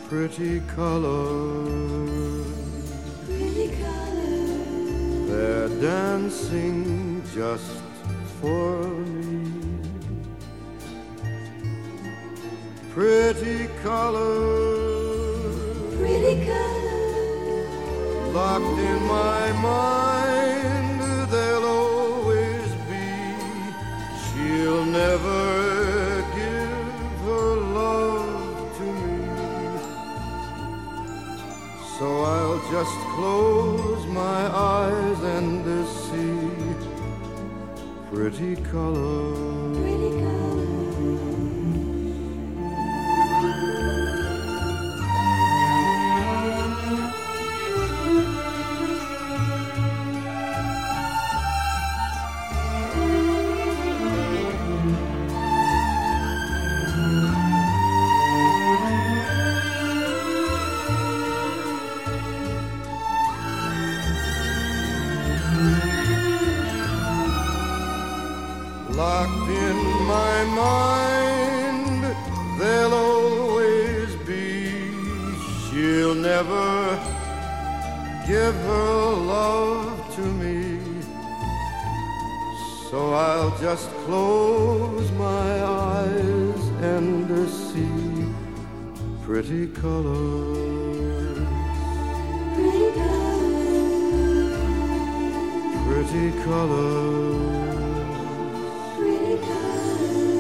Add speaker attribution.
Speaker 1: pretty colors.
Speaker 2: Pretty colors.
Speaker 1: They're dancing just for me. Pretty colors.
Speaker 2: Pretty colors.
Speaker 1: Locked in my mind, they'll always be. She'll never give her love to me. So I'll just close my eyes and see pretty colors.
Speaker 2: Pretty colors.
Speaker 1: Locked in my mind, they'll always be. She'll never give her love to me. So I'll just close my eyes and see pretty colors.
Speaker 2: Pretty colors.
Speaker 1: Pretty colors.
Speaker 2: Pretty colors.